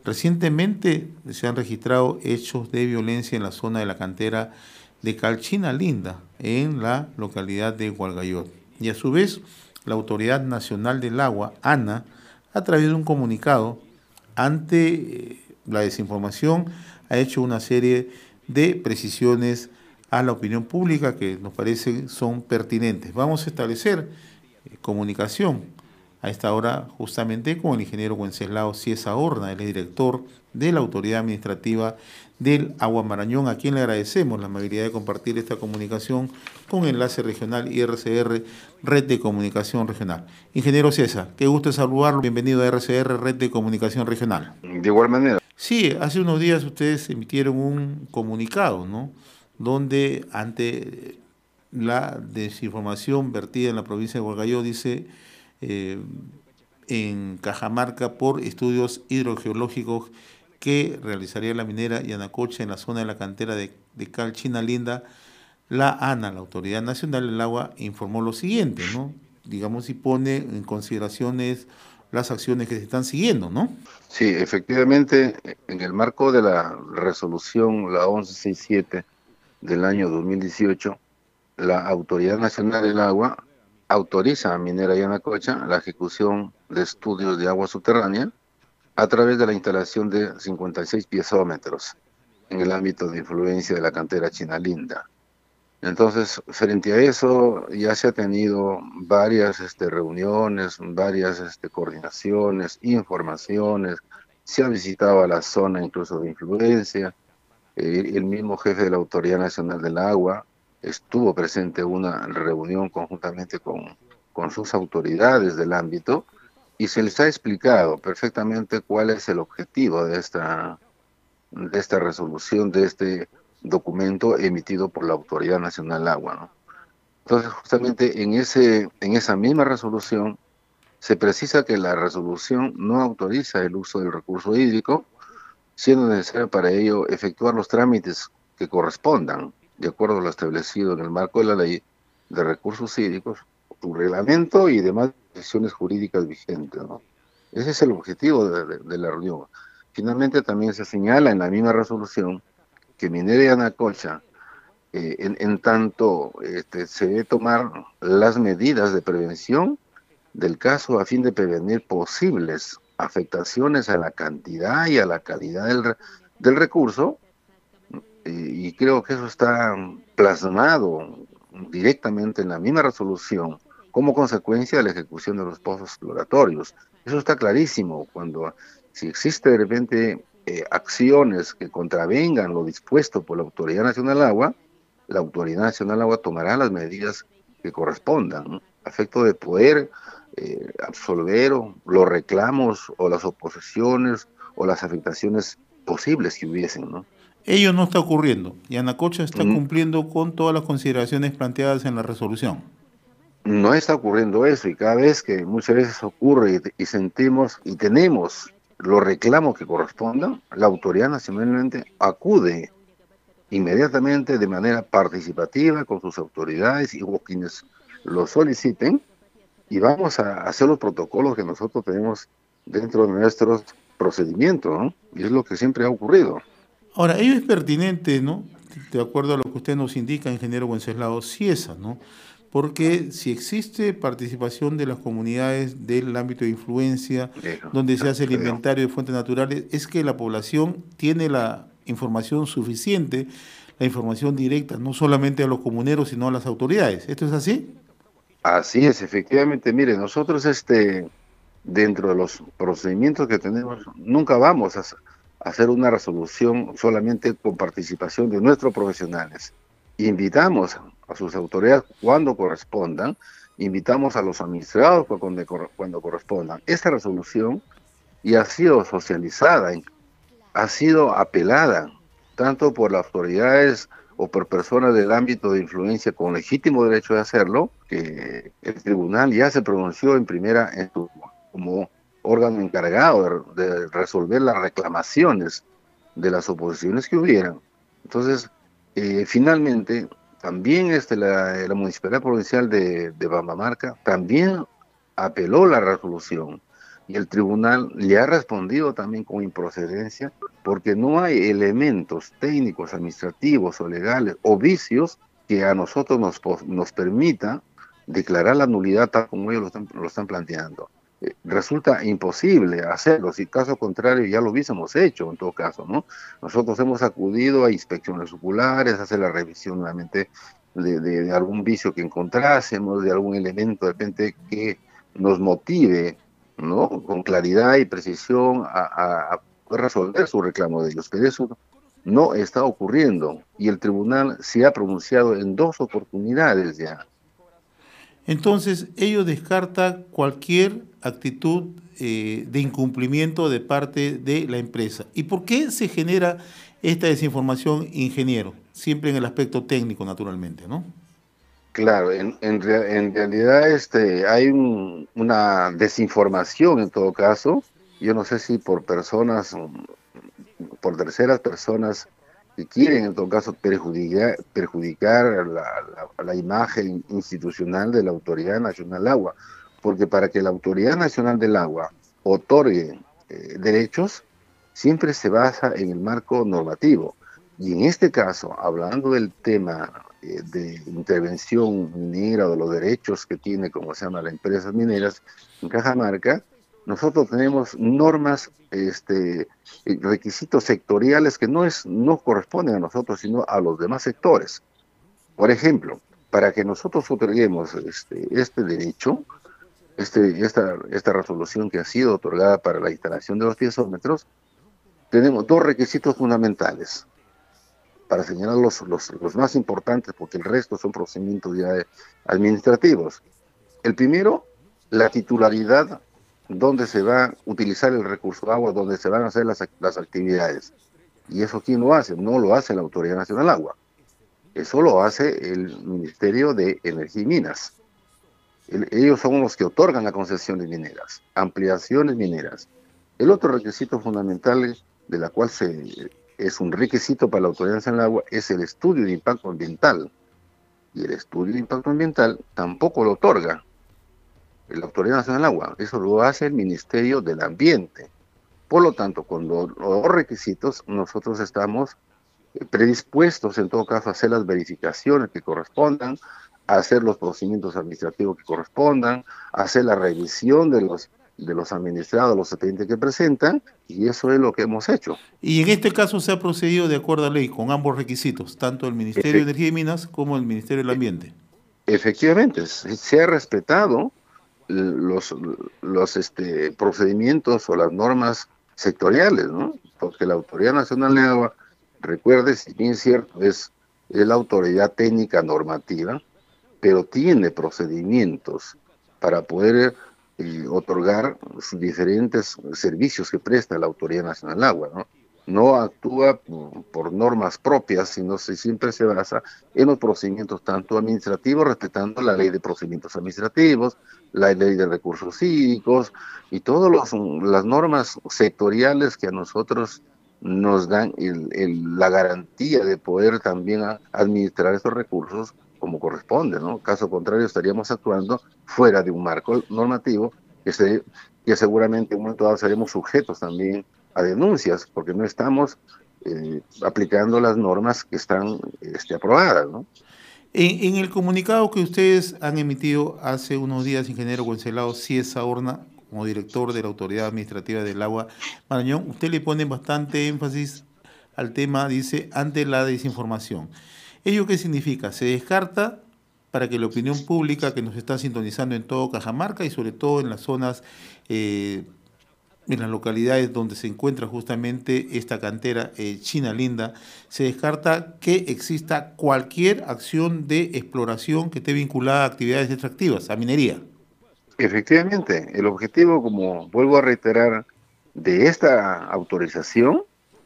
Recientemente se han registrado hechos de violencia en la zona de la cantera de Calchina Linda, en la localidad de Hualgayoc. Y a su vez, la Autoridad Nacional del Agua, ANA, a través de un comunicado ante la desinformación, ha hecho una serie de precisiones a la opinión pública que nos parece son pertinentes. Vamos a establecer comunicación a esta hora justamente con el ingeniero Wenceslao Ciesa Horna, el director de la Autoridad Administrativa del Agua Marañón, a quien le agradecemos la amabilidad de compartir esta comunicación con Enlace Regional y RCR, Red de Comunicación Regional. Ingeniero Ciesa, qué gusto saludarlo, bienvenido a RCR, Red de Comunicación Regional. De igual manera. Sí, hace unos días ustedes emitieron un comunicado, ¿no? Donde ante la desinformación vertida en la provincia de Hualgayoc dice eh, en Cajamarca por estudios hidrogeológicos que realizaría la minera Yanacocha en la zona de la cantera de Calchina Linda, la ANA, la Autoridad Nacional del Agua, informó lo siguiente, ¿no? Digamos, y pone en consideraciones las acciones que se están siguiendo, ¿no? Sí, efectivamente, en el marco de la resolución, la 1167 del año 2018, la Autoridad Nacional del Agua autoriza a Minera Yanacocha la ejecución de estudios de agua subterránea a través de la instalación de 56 piezómetros en el ámbito de influencia de la cantera Chinalinda. Entonces, frente a eso, ya se ha tenido varias reuniones, varias coordinaciones, informaciones, se ha visitado a la zona incluso de influencia, el mismo jefe de la Autoridad Nacional del Agua estuvo presente en una reunión conjuntamente con sus autoridades del ámbito y se les ha explicado perfectamente cuál es el objetivo de esta resolución, de este documento emitido por la Autoridad Nacional del Agua, ¿no? Entonces, justamente en esa misma resolución se precisa que la resolución no autoriza el uso del recurso hídrico, siendo necesario para ello efectuar los trámites que correspondan, de acuerdo a lo establecido en el marco de la Ley de Recursos Hídricos, su reglamento y demás decisiones jurídicas vigentes, ¿no? Ese es el objetivo de la reunión. Finalmente, también se señala en la misma resolución que Minera Yanacocha, en tanto se debe tomar las medidas de prevención del caso a fin de prevenir posibles afectaciones a la cantidad y a la calidad del recurso, y creo que eso está plasmado directamente en la misma resolución como consecuencia de la ejecución de los pozos exploratorios. Eso está clarísimo. Si existe de repente acciones que contravengan lo dispuesto por la Autoridad Nacional del Agua, la Autoridad Nacional del Agua tomará las medidas que correspondan, ¿no?, a efecto de poder absolver los reclamos o las oposiciones o las afectaciones posibles que hubiesen, ¿no? Ello no está ocurriendo. Yanacocha está Mm, cumpliendo con todas las consideraciones planteadas en la resolución. No está ocurriendo eso, y cada vez que muchas veces ocurre y sentimos y tenemos los reclamos que correspondan, la autoridad nacionalmente acude inmediatamente de manera participativa con sus autoridades y con quienes lo soliciten, y vamos a hacer los protocolos que nosotros tenemos dentro de nuestros procedimientos, ¿no? Y es lo que siempre ha ocurrido. Ahora, ello es pertinente, ¿no? De acuerdo a lo que usted nos indica, ingeniero Wenceslao Ciesa, ¿no? Porque si existe participación de las comunidades del ámbito de influencia, donde se hace el Creo. inventario de fuentes naturales, es que la población tiene la información suficiente, la información directa, no solamente a los comuneros, sino a las autoridades. ¿Esto es así? Así es, efectivamente. Mire, nosotros dentro de los procedimientos que tenemos, nunca vamos a hacer una resolución solamente con participación de nuestros profesionales. Invitamos a sus autoridades cuando correspondan, invitamos a los administrados cuando correspondan. Esta resolución ya ha sido socializada, ha sido apelada tanto por las autoridades o por personas del ámbito de influencia con legítimo derecho de hacerlo, que el tribunal ya se pronunció como órgano encargado de resolver las reclamaciones de las oposiciones que hubieran. Entonces, finalmente, también la Municipalidad Provincial de Bambamarca también apeló la resolución. y el tribunal le ha respondido también con improcedencia porque no hay elementos técnicos, administrativos o legales o vicios que a nosotros nos permita declarar la nulidad tal como ellos lo están planteando. Resulta imposible hacerlo, si caso contrario ya lo hubiésemos hecho en todo caso, ¿no? Nosotros hemos acudido a inspecciones oculares, a hacer la revisión nuevamente de algún vicio que encontrásemos, de algún elemento de repente que nos motive, ¿no? Con claridad y precisión a resolver su reclamo de ellos, pero eso no está ocurriendo y el tribunal se ha pronunciado en 2 oportunidades ya. Entonces, ello descarta cualquier actitud de incumplimiento de parte de la empresa. ¿Y por qué se genera esta desinformación, ingeniero? Siempre en el aspecto técnico, naturalmente, ¿no? Claro, en realidad hay una desinformación en todo caso. Yo no sé si por personas, por terceras personas que quieren en todo caso perjudicar la imagen institucional de la Autoridad Nacional del Agua, porque para que la Autoridad Nacional del Agua otorgue derechos, siempre se basa en el marco normativo. Y en este caso, hablando del tema de intervención minera o de los derechos que tiene, como se llama, las empresas mineras en Cajamarca, nosotros tenemos normas, requisitos sectoriales que no corresponden a nosotros, sino a los demás sectores. Por ejemplo, para que nosotros otorguemos este derecho, esta resolución que ha sido otorgada para la instalación de los piezómetros, tenemos 2 requisitos fundamentales para señalar los más importantes, porque el resto son procedimientos ya administrativos. El primero, la titularidad, donde se va a utilizar el recurso de agua, donde se van a hacer las actividades. ¿Y eso quién lo hace? No lo hace la Autoridad Nacional del Agua. Eso lo hace el Ministerio de Energía y Minas. Ellos son los que otorgan las concesiones mineras, ampliaciones mineras. El otro requisito fundamental, de la cual es un requisito para la Autoridad Nacional del Agua, es el estudio de impacto ambiental. Y el estudio de impacto ambiental tampoco lo otorga la Autoridad Nacional del Agua, eso lo hace el Ministerio del Ambiente. Por lo tanto, con los requisitos, nosotros estamos predispuestos en todo caso a hacer las verificaciones que correspondan, a hacer los procedimientos administrativos que correspondan, a hacer la revisión de los administrados, los expedientes que presentan, y eso es lo que hemos hecho. Y en este caso se ha procedido de acuerdo a ley con ambos requisitos, tanto el Ministerio de Energía y Minas como el Ministerio del Ambiente. Efectivamente, se ha respetado los procedimientos o las normas sectoriales, ¿no? Porque la Autoridad Nacional de Agua, recuerde, si bien es cierto, es la autoridad técnica normativa, pero tiene procedimientos para poder otorgar sus diferentes servicios que presta la Autoridad Nacional del Agua, ¿no? No actúa por normas propias, sino siempre se basa en los procedimientos tanto administrativos, respetando la ley de procedimientos administrativos, la ley de recursos hídricos y todas las normas sectoriales que a nosotros nos dan la garantía de poder también administrar estos recursos como corresponde, ¿no? Caso contrario, estaríamos actuando fuera de un marco normativo que seguramente en un momento dado seremos sujetos también a denuncias, porque no estamos aplicando las normas que están aprobadas, ¿no? En el comunicado que ustedes han emitido hace unos días, ingeniero Wenceslao Cieza Horna, como director de la Autoridad Administrativa del Agua Marañón, usted le pone bastante énfasis al tema, dice, ante la desinformación. ¿Ello qué significa? Se descarta para que la opinión pública que nos está sintonizando en todo Cajamarca y sobre todo en las zonas, en las localidades donde se encuentra justamente esta cantera China Linda, se descarta que exista cualquier acción de exploración que esté vinculada a actividades extractivas, a minería. Efectivamente, el objetivo, como vuelvo a reiterar, de esta autorización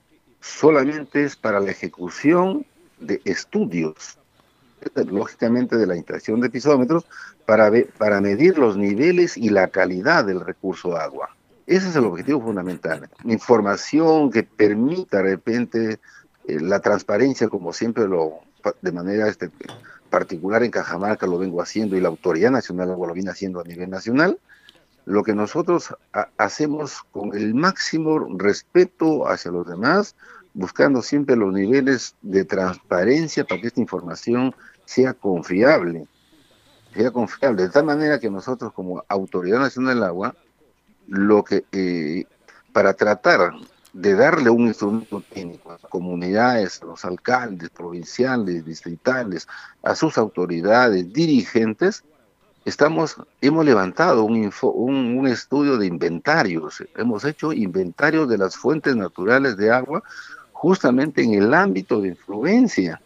solamente es para la ejecución de estudios, lógicamente de la instalación de pisómetros, para medir los niveles y la calidad del recurso agua. Ese es el objetivo fundamental. Información que permita de repente la transparencia, como siempre de manera particular en Cajamarca lo vengo haciendo y la Autoridad Nacional lo viene haciendo a nivel nacional, lo que nosotros hacemos con el máximo respeto hacia los demás, buscando siempre los niveles de transparencia para que esta información sea confiable, de tal manera que nosotros como Autoridad Nacional del Agua, lo que para tratar de darle un instrumento técnico a las comunidades, a los alcaldes provinciales, distritales, a sus autoridades, dirigentes, hemos levantado un estudio de inventarios, hemos hecho inventarios de las fuentes naturales de agua justamente en el ámbito de influencia,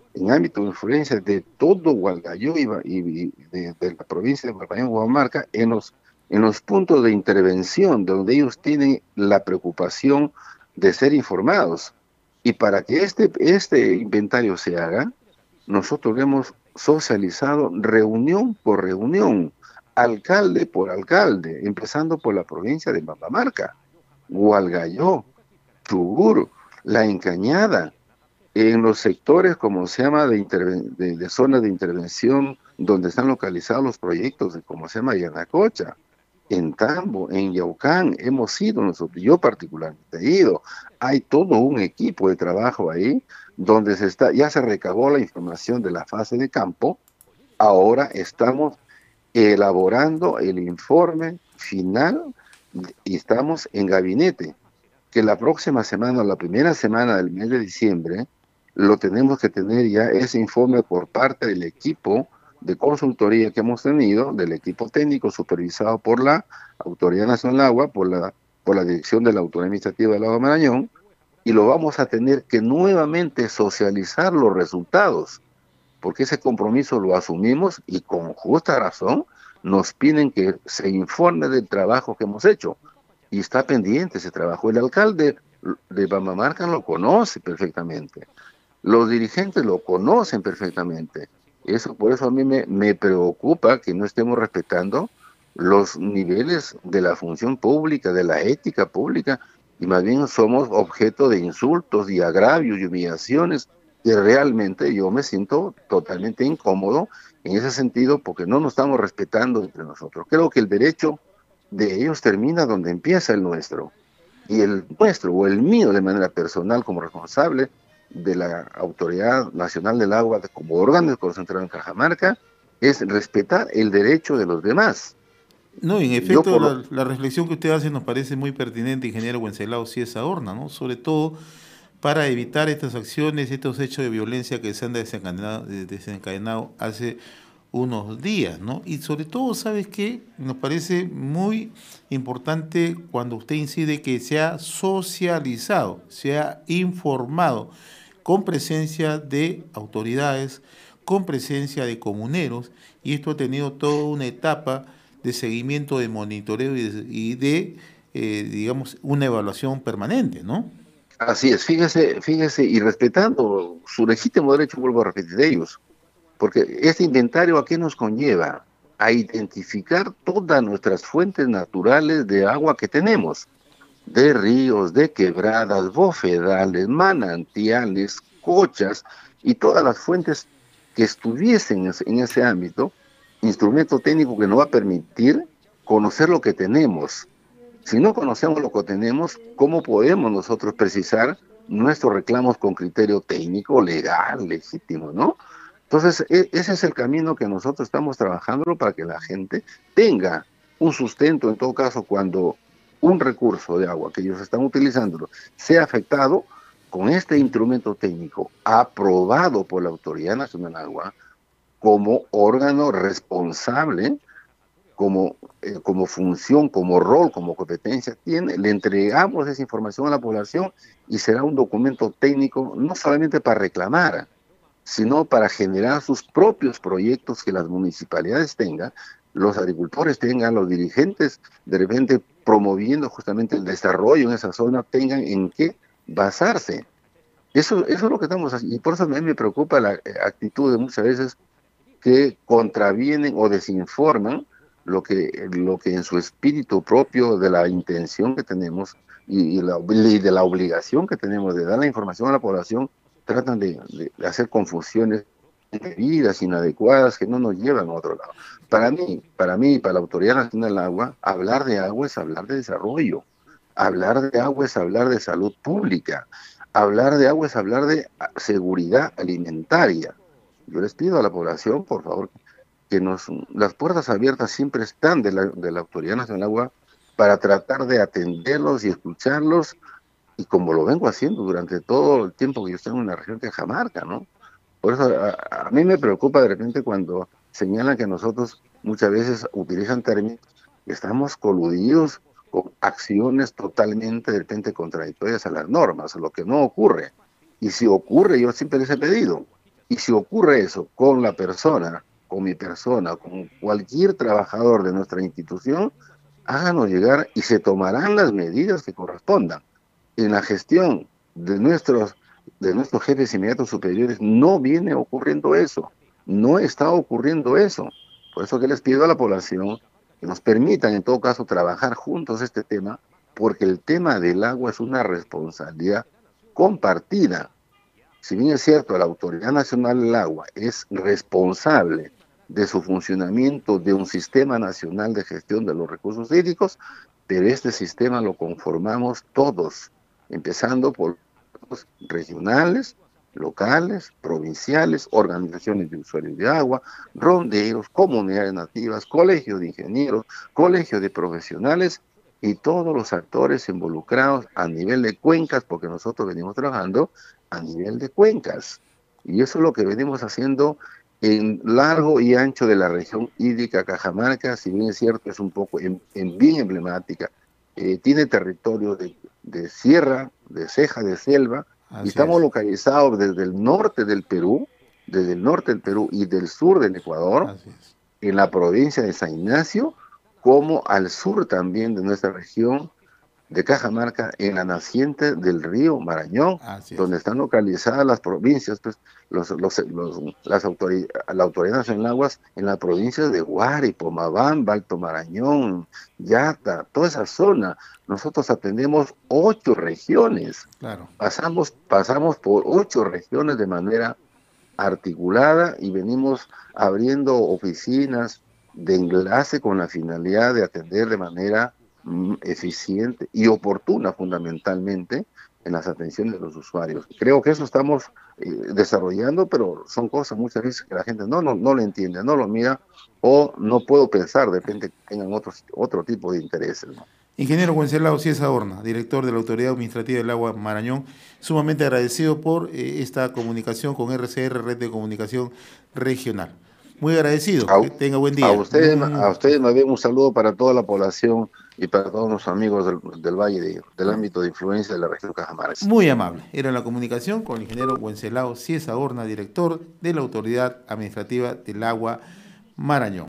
de todo Gualgayo y de la provincia de Huamarca, en los puntos de intervención donde ellos tienen la preocupación de ser informados. Y para que este inventario se haga, nosotros hemos socializado reunión por reunión, alcalde por alcalde, empezando por la provincia de Pampamarca, Hualgayo, Chubut, La Encañada, en los sectores, como se llama, de zonas de intervención, donde están localizados los proyectos, como se llama Yanacocha, en Tambo, en Yaucán, hemos ido nosotros, yo particularmente he ido, hay todo un equipo de trabajo ahí, donde ya se recabó la información de la fase de campo, ahora estamos elaborando el informe final y estamos en gabinete, que la próxima semana, la primera semana del mes de diciembre, lo tenemos que tener ya ese informe por parte del equipo de consultoría que hemos tenido, del equipo técnico supervisado por la Autoridad Nacional del Agua, por la dirección de la Autoridad Administrativa del Agua de Marañón, y lo vamos a tener que nuevamente socializar los resultados, porque ese compromiso lo asumimos y con justa razón nos piden que se informe del trabajo que hemos hecho, y está pendiente ese trabajo. El alcalde de Pampamarca lo conoce perfectamente, los dirigentes lo conocen perfectamente. Por eso a mí me preocupa que no estemos respetando los niveles de la función pública, de la ética pública, y más bien somos objeto de insultos y agravios y humillaciones, que realmente yo me siento totalmente incómodo en ese sentido, porque no nos estamos respetando entre nosotros. Creo que el derecho de ellos termina donde empieza el nuestro, y el nuestro o el mío de manera personal como responsable de la Autoridad Nacional del Agua como órgano concentrado en Cajamarca es respetar el derecho de los demás. No, en efecto, la reflexión que usted hace nos parece muy pertinente, ingeniero Wenceslao Cieza Horna, ¿no? Sobre todo para evitar estas acciones, estos hechos de violencia que se han desencadenado hace unos días, ¿no? Y sobre todo, ¿sabes qué? Nos parece muy importante cuando usted incide que se ha socializado, se ha informado con presencia de autoridades, con presencia de comuneros, y esto ha tenido toda una etapa de seguimiento, de monitoreo y de digamos, una evaluación permanente, ¿no? Así es, fíjese, y respetando su legítimo derecho, vuelvo a repetir, de ellos, porque este inventario ¿a qué nos conlleva? A identificar todas nuestras fuentes naturales de agua que tenemos, de ríos, de quebradas, bofedales, manantiales, cochas y todas las fuentes que estuviesen en ese ámbito, instrumento técnico que nos va a permitir conocer lo que tenemos. Si no conocemos lo que tenemos, ¿cómo podemos nosotros precisar nuestros reclamos con criterio técnico, legal, legítimo, ¿no? Entonces, ese es el camino que nosotros estamos trabajando para que la gente tenga un sustento, en todo caso, cuando un recurso de agua que ellos están utilizando sea afectado con este instrumento técnico aprobado por la Autoridad Nacional del Agua como órgano responsable, como función, como rol, como competencia tiene, le entregamos esa información a la población y será un documento técnico no solamente para reclamar, sino para generar sus propios proyectos que las municipalidades tengan, los agricultores tengan, los dirigentes de repente promoviendo justamente el desarrollo en esa zona, tengan en qué basarse. Eso es lo que estamos haciendo, y por eso a mí me preocupa la actitud de muchas veces que contravienen o desinforman lo que en su espíritu propio de la intención que tenemos y de la obligación que tenemos de dar la información a la población, tratan de hacer confusiones medidas inadecuadas que no nos llevan a otro lado. Para mí, para la Autoridad Nacional del Agua, hablar de agua es hablar de desarrollo, hablar de agua es hablar de salud pública, hablar de agua es hablar de seguridad alimentaria. Yo les pido a la población, por favor, que las puertas abiertas siempre están de la Autoridad Nacional del Agua para tratar de atenderlos y escucharlos, y como lo vengo haciendo durante todo el tiempo que yo estoy en la región de Cajamarca, ¿no? Por eso a mí me preocupa de repente cuando señalan que nosotros muchas veces utilizan términos que estamos coludidos con acciones totalmente de repente contradictorias a las normas, lo que no ocurre. Y si ocurre, yo siempre les he pedido, y si ocurre eso con la persona, con mi persona, con cualquier trabajador de nuestra institución, háganos llegar y se tomarán las medidas que correspondan. En la gestión de nuestros jefes inmediatos superiores no viene ocurriendo eso, no está ocurriendo eso. Por eso que les pido a la población que nos permitan en todo caso trabajar juntos este tema, porque el tema del agua es una responsabilidad compartida. Si bien es cierto, la Autoridad Nacional del Agua es responsable de su funcionamiento de un sistema nacional de gestión de los recursos hídricos, pero este sistema lo conformamos todos, empezando por los regionales, locales, provinciales, organizaciones de usuarios de agua, ronderos, comunidades nativas, colegios de ingenieros, colegios de profesionales y todos los actores involucrados a nivel de cuencas, porque nosotros venimos trabajando a nivel de cuencas. Y eso es lo que venimos haciendo en largo y ancho de la región hídrica Cajamarca. Si bien es cierto, es un poco bien emblemática. Tiene territorio de sierra, de ceja, de selva, y Así estamos es, localizados desde el norte del Perú y del sur del Ecuador, así es, en la provincia de San Ignacio, como al sur también de nuestra región de Cajamarca, en la naciente del río Marañón, así es. donde están localizadas las provincias, pues, la Autoridad Nacional de Aguas en las provincias de Huari, Pomabamba, Alto Marañón, Yata, toda esa zona. Nosotros atendemos 8 regiones, Claro. pasamos por 8 regiones de manera articulada y venimos abriendo oficinas de enlace con la finalidad de atender de manera eficiente y oportuna fundamentalmente en las atenciones de los usuarios. Creo que eso estamos desarrollando, pero son cosas muchas veces que la gente no lo entiende, no lo mira, o no puedo pensar, de repente que tengan otro tipo de intereses, ¿no? Ingeniero Wenceslao Ciesa Horna, director de la Autoridad Administrativa del Agua Marañón, sumamente agradecido por esta comunicación con RCR, Red de Comunicación Regional. Muy agradecido, A, que tenga buen a día. ustedes, a ustedes más bien un saludo para toda la población y para todos nuestros amigos del Valle, del ámbito de influencia de la región Cajamarca. Muy amable. Era la comunicación con el ingeniero Wenceslao Ciesa Horna, director de la Autoridad Administrativa del Agua Marañón.